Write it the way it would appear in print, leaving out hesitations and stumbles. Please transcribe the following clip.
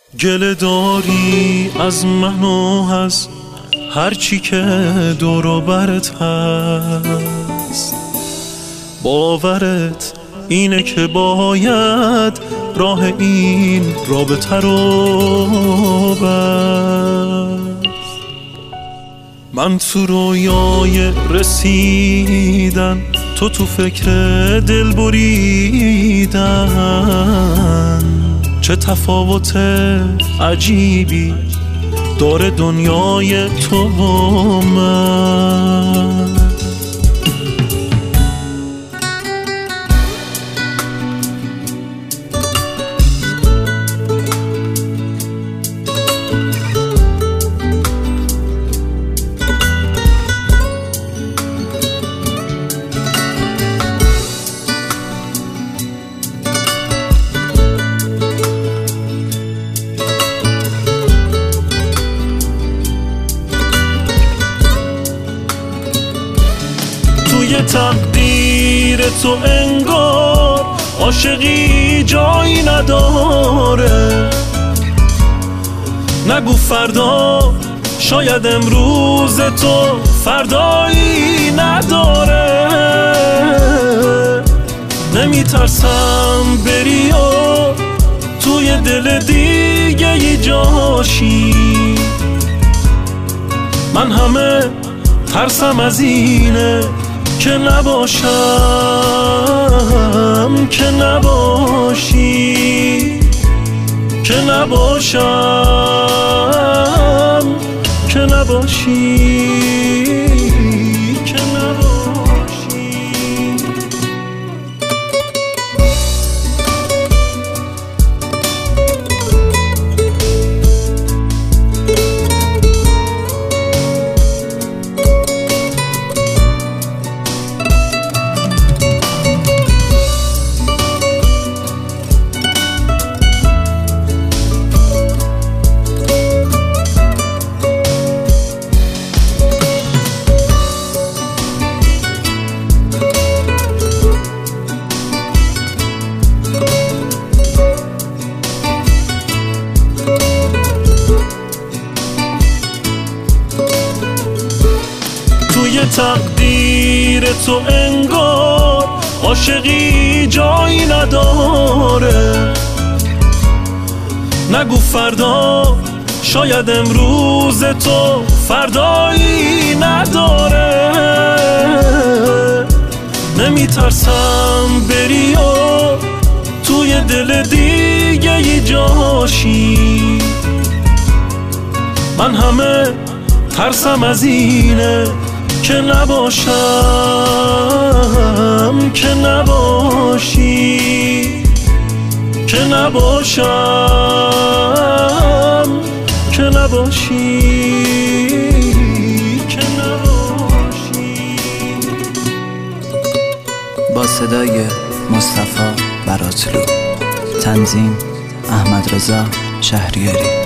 گله داری از من و از هرچی که دور و برت هست، باورت اینه که باید راه این رابطه رو بست. من تو رویای رسیدن، تو فکر دل بریدن. چه تفاوت عجیبی داره دنیای تو و من. توی تقدیر تو انگار عاشقی جایی نداره. نگو فردا، شاید امروز تو فردایی نداره. نمیترسم بری و توی دل دیگه ای جاشی. من همه ترسم از اینه که نباشم، که نباشی، که نباشم، که نباشی، که نباشی. توی تقدیر تو انگار عاشقی جایی نداره. نگو فردا، شاید امروز تو فردایی نداره. نمیترسم بری و توی دل دیگه ای جاشی. من همه ترسم از اینه که نباشم، که نباشی، که نباشم، که نباشی، که نباشی. با صدای مصطفی براتلو، تنظیم احمد رضا شهریاری.